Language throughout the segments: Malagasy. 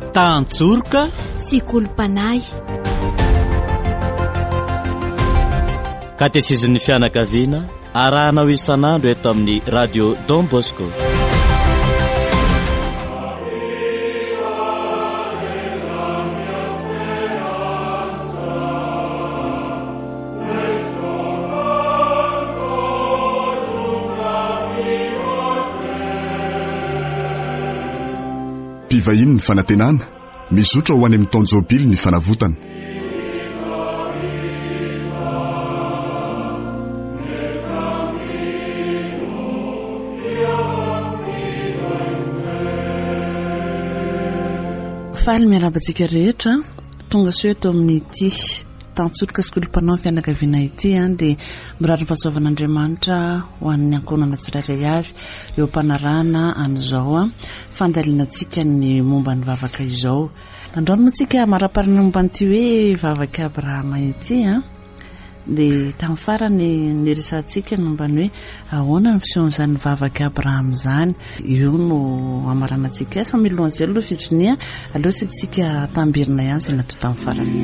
tantsorika sy kolompanay. Katezizin'ny fianakaviana arahanao isan'andro eto amin'ny radio Don Bosco. Mpivahiny ny fanantenana mizotra ho any amin'ny taonjobily ny fanavotana. Faly miarabantsika rehetra tonga soa eto amin'ny ity tantsorika sy kolompanao ny fianakaviana ity dia mirary ny fahasoavan'Andriamanitra ho an'ny ankonana tsirairay avy eo ampanarahana an'izao fandalianantsika ny momba ny vavaka izao. Androany moa tsika maraparina momba n'ity hoe vavaka Abrahama ity dia tamin'ny farany niresantsika momba ny hoe ahoana ny fisehon'izany vavaka Abrahama izany. Io no amaranantsika azy fa milohan'izay aloha Virginia aloha sitsika tambirina ihany izay natao tamin'ny farany.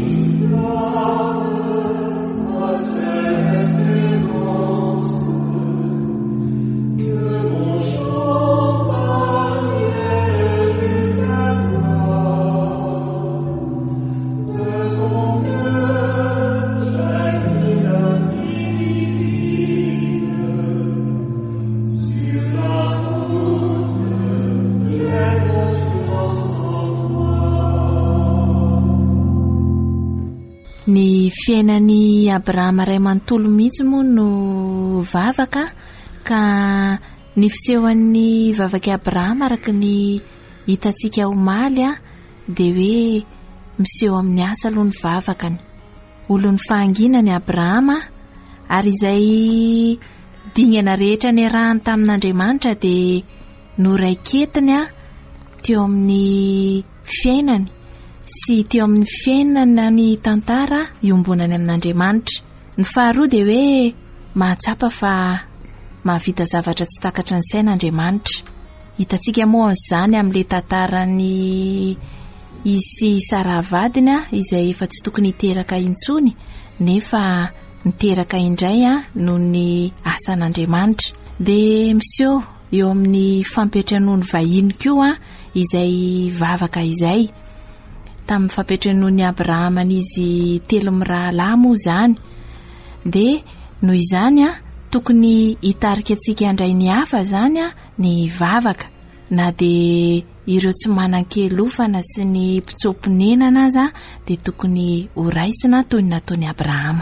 Ny fiainan'ny Abrahama ray manontolo mihitsy moa no vavaka ka ny fisehoan'ny vavaka Abrahama araka ny hitantsika omaly dia hoe miseho amin'ny asa aloha ny vavakany. Olon'ny fahanginany Abrahama ary izay dingana rehetra ny arahany tamin'Andriamanitra dia noraiketiny teo amin'ny fiainany sy teo amin'ny fiainana ny tantara iombonany amin'Andriamanitra. Ny faharoa dia hoe mahatsapa fa mahavita zavatra tsy takatra ny sain'Andriamanitra. Hitantsika moa izany amin'ilay tantarany isy Sara vadiny izay efa tsy tokony hiteraka intsony nefa niteraka indray noho ny asan'Andriamanitra. Dia miseho eo amin'ny fampiatranoany vahiny koa izay vavaka izay. Tamin'ny fampiatranoany Abrahama izy 3 lahy moa izany dia noho izany tokony hitarika antsika handray ny hafa izany ny vavaka na dia ireo tsy manan-kelofana sy ny mpitsopinenana aza dia tokony ho raisina toy ny nataony Abrahama.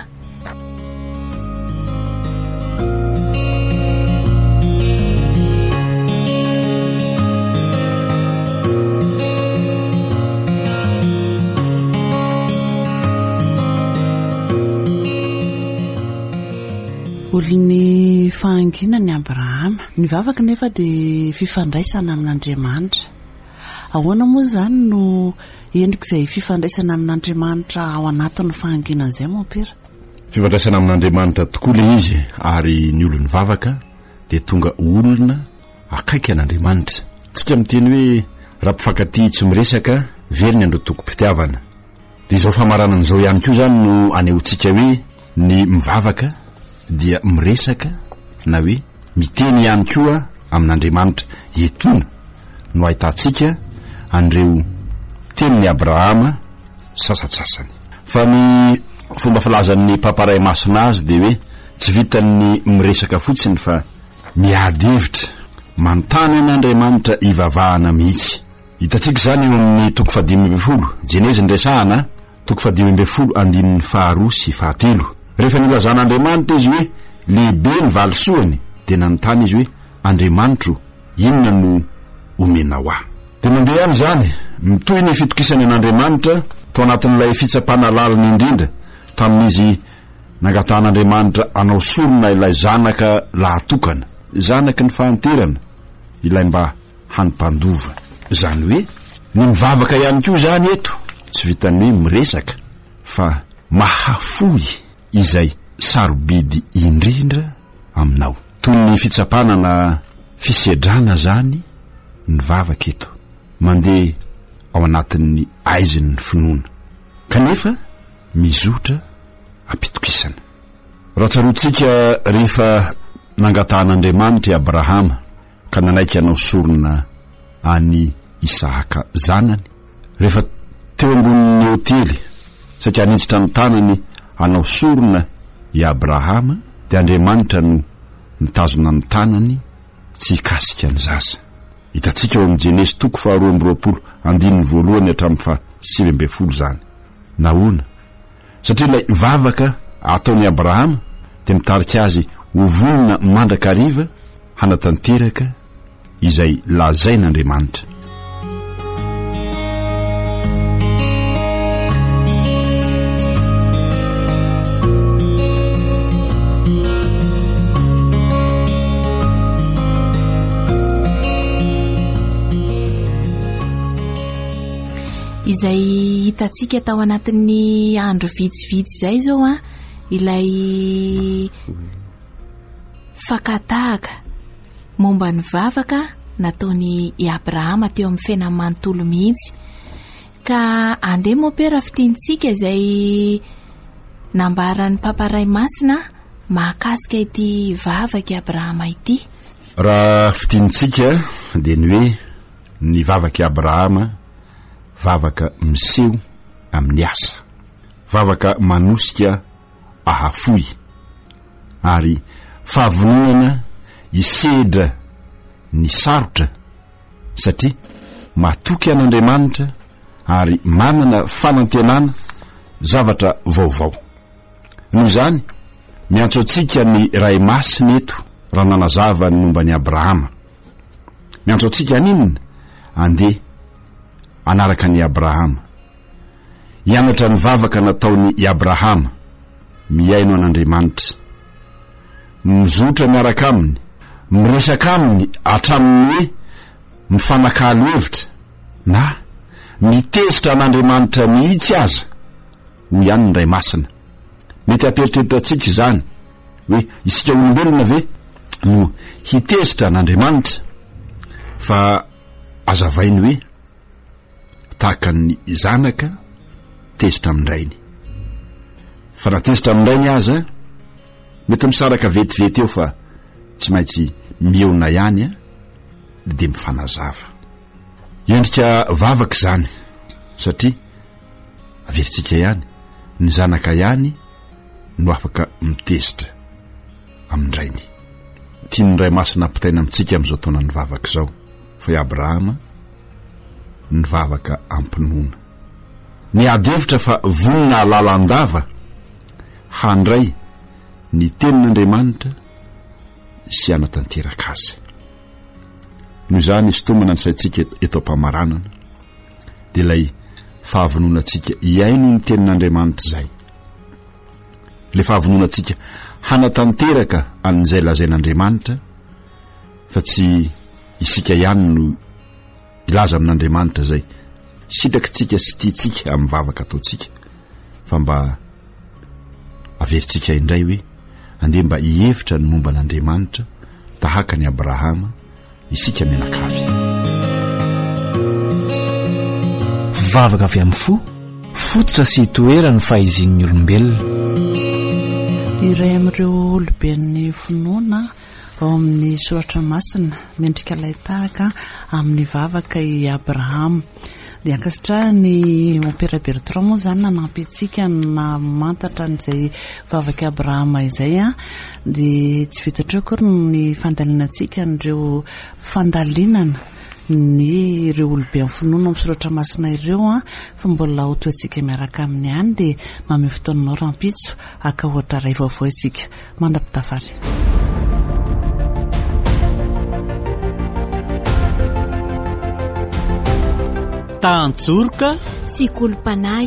Olon'ny fahanginany Abrahama ny vavaka nefa dia fifandraisana amin'Andriamanitra. Ahoana moa izany no endrik'izay fifandraisana amin'Andriamanitra ao anatin'ny fahanginana izay moa pera? Fifandraisana amin'Andriamanitra tokoa ilay izy ary ny olon'ny vavaka dia tonga olona akaiky an'Andriamanitra. Tsika miteny hoe raha mpifankatia tsy miresaka very ny andro toko-pitiavana. Dia izao famaranana izao ihany koa izany no anehoantsika hoe ny mivavaka dia miresaka na hoe miteny ihany koa amin'Andriamanitra etona no ahitantsika an'ireo tenin'ny Abrahama sasatsasany. Fa ny fomba filazan'ny pamparay masina azy dia hoe tsy vitany miresaka fotsiny fa miady hevitra manontany an'Andriamanitra ivavahana mihitsy. Hitantsika izany eo amin'ny toko 5:12 Jeneza ndresahana toko 5:12 andininy 2 sy 3. Rehefa nilazan'Andriamanitra izy hoe lehibe ny valisoany dia nanontany izy hoe Andriamanitro inona no omenao ahy. Dia mandeha ihany izany mitohy ny fitokisany an'Andriamanitra tao anatin'ilay fitsapana laliny indrindra tamin'izy nangatan'Andriamanitra anao sorona ilay zanaka lahatokana, zanaky ny fahanterana ilay mba hanimpandova. Izany hoe ny mivavaka ihany koa izany eto tsy vitany hoe miresaka fa mahafoy izay sarobidy indrindra aminao. Toy ny fitsapana na fisedrana zany ny vavaka eto mandeha ao anatin'ny aiziny finoana kanefa mizotra ampitokisana. Raha tsaroantsika rehefa nangatahan'Andriamanitra i Abrahama ka nanaiky anao sorona any Isaka zanany, rehefa teo ambonin'ny hotely saika anitsitra ny tanany anao sorona i Abrahama, dia Andriamanitra no nitazona ny tanany tsy hikasika ny zaza. Hitantsika eo amin'ny Jenesy 2:22 hatramin'ny 7:20 zany. Nahoana? Satria ilay vavaka ataon'i Abrahama dia mitarika azy ho vonina mandrakariva hanatanteraka izay lazain'Andriamanitra. Izay hitantsika tao anatin'ny andro vitsivitsy izay zao ilay fakatahaka momba ny vavaka nataony i Abrahama teo amin'ny fiainany manontolo mihitsy, ka andeha mopera fitiantsika izay nambaran'ny paparay masina mahakasika ity vavaka i Abrahama ity. Raha fitiantsika dia ny hoe ny vavaka i Abrahama vavaka miseho amin'ny asa, vavaka manosika ahafoy ary fahavononana isedra ny sarotra satria matoky an'Andriamanitra ary manana fanantenana zavatra vaovao. Noho izany miantso antsika ny ray masina eto raha nanazava ny momba ny Abrahama. Miantso antsika aninona? Andeha anaraka ny Abrahama, hianatra ny vavaka nataony i Abrahama, miaino an'Andriamanitra, mizotra miaraka aminy, miresaka aminy hatramin'ny hoe mifanakalo hevitra na mitezitra an'Andriamanitra mihitsy aza. Ho ihany ny ray masina. Mety amperitreritra antsika izany hoe isika olombelona ve no hitezitra an'Andriamanitra, fa azavainy hoe tahaka ny zanaka tezitra amin'ndrainy. Fa na tezitra amin'ndrainy aza mety misaraka vetivety eo fa tsy maintsy miona ihany dia mifanazava. Endrika vavaka izany satria averintsika ihany ny zanaka ihany no afaka mitezitra amin'ndrainy. Tiany ray masina ampitaina amintsika amin'izao taona ny vavaka izao, fa i Abrahama ny vavaka ampinoana. Ny adevitra fa vonina lalandava handray ny tenin'Andriamanitra sy anatanteraka azy. Noho izany isotomana ny saintsika eto am-pamaranana dia ilay fahavononantsika iaino ny tenin'Andriamanitra izay. Ilay fahavononantsika hanatanteraka an'izay lazain'Andriamanitra, fa tsy isika ihany no ilaza amin'Andriamanitra izay sitrakitsika sy tiantsika amin'ny vavaka ataontsika, fa mba averintsika indray hoe andeha mba hihevitra ny momba n'Andriamanitra tahaka ny Abrahama, isika mianakavy. Vavaka avy amin'ny fo, fototra sy toera ny fahizin'ny olombelona. Iray amin'ireo oloben'ny finoana ao amin'ny soratra masina mendrika ilay tahaka amin'ny vavaka i Abrahama. Dia ankasitraha ny Père Bertrand moa izany nanampy antsika na mantatra n'izay vavaka Abrahama izay dia tsy vitatra akory ny fandalinantsika n'ireo fandalinana ny ireo olobe amin'ny finoana amin'ny soratra masina ireo fa mbola ho toantsika miaraka amin'ny any dia mamy fotoananao rampitso aka ohatra ray vaovao isika mandrapitafary. Tantsorika sy kolompanay.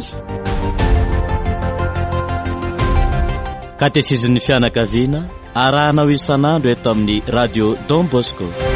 Katesizin'ny fianakaviana arahanao isan'andro eto amin'ny radio Don Bosco.